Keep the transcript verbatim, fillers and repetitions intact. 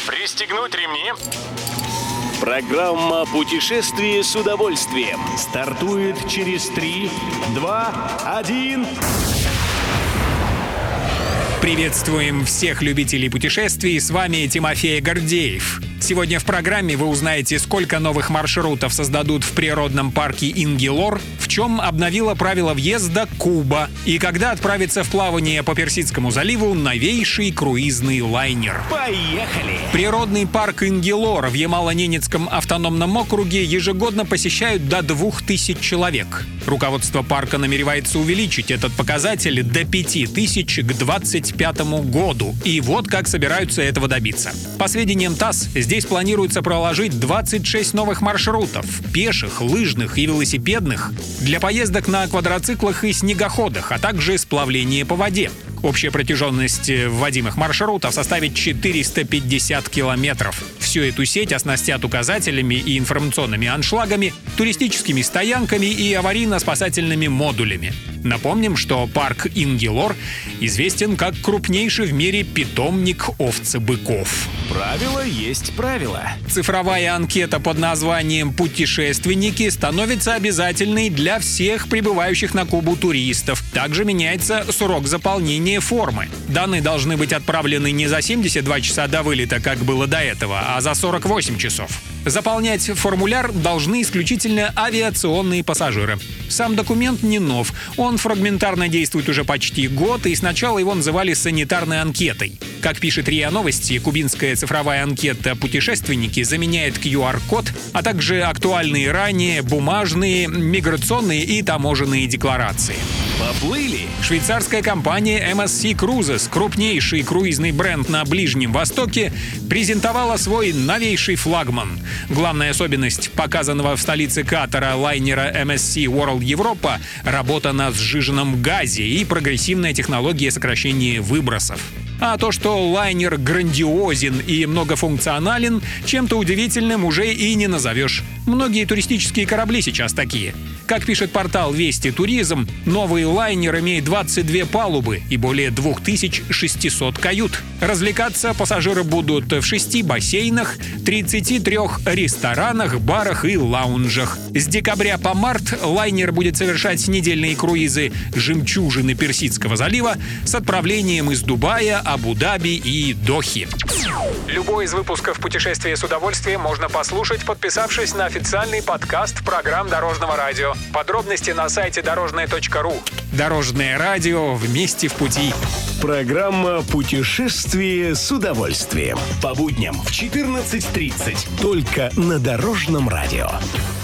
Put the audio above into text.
Пристегнуть ремни. Программа «Путешествие с удовольствием» стартует через три, два, один. Приветствуем всех любителей путешествий, с вами Тимофей Гордеев. Сегодня в программе вы узнаете, сколько новых маршрутов создадут в природном парке Ингилор, в чем обновила правила въезда Куба и когда отправится в плавание по Персидскому заливу новейший круизный лайнер. Поехали! Природный парк Ингилор в Ямало-Ненецком автономном округе ежегодно посещают до двух тысяч человек. Руководство парка намеревается увеличить этот показатель до пяти тысяч к двадцать пятому году. И вот как собираются этого добиться. По сведениям ТАСС, здесь планируется проложить двадцать шесть новых маршрутов – пеших, лыжных и велосипедных для поездок на квадроциклах и снегоходах, а также сплавление по воде. Общая протяженность вводимых маршрутов составит четыреста пятьдесят километров. Всю эту сеть оснастят указателями и информационными аншлагами, туристическими стоянками и аварийно-спасательными модулями. Напомним, что парк Ингилор известен как крупнейший в мире питомник овцы-быков. Правило есть правило. Цифровая анкета под названием «Путешественники» становится обязательной для всех прибывающих на Кубу туристов. Также меняется срок заполнения формы. Данные должны быть отправлены не за семьдесят два часа до вылета, как было до этого, а за сорок восемь часов. Заполнять формуляр должны исключительно авиационные пассажиры. Сам документ не нов. Он фрагментарно действует уже почти год, и сначала его называли санитарной анкетой. Как пишет РИА Новости, кубинская цифровая анкета «Путешественники» заменяет ку ар код, а также актуальные ранее бумажные, миграционные и таможенные декларации. Поплыли! Швейцарская компания эм эс си Cruises, крупнейший круизный бренд на Ближнем Востоке, презентовала свой новейший флагман. Главная особенность показанного в столице Катара лайнера эм эс си World Европа – работа на сжиженном газе и прогрессивная технология сокращения выбросов. А то, что лайнер грандиозен и многофункционален, чем-то удивительным уже и не назовешь. Многие туристические корабли сейчас такие. Как пишет портал «Вести Туризм», новый лайнер имеет двадцать две палубы и более две тысячи шестьсот кают. Развлекаться пассажиры будут в шести бассейнах, тридцати трёх ресторанах, барах и лаунжах. С декабря по март лайнер будет совершать недельные круизы «Жемчужины Персидского залива» с отправлением из Дубая, Абу-Даби и Дохи. Любой из выпусков «Путешествия с удовольствием» можно послушать, подписавшись на официальный подкаст программ Дорожного радио. Подробности на сайте дорожное точка ру. Дорожное радио, вместе в пути. Программа «Путешествие с удовольствием». По будням в четырнадцать тридцать. Только на Дорожном радио.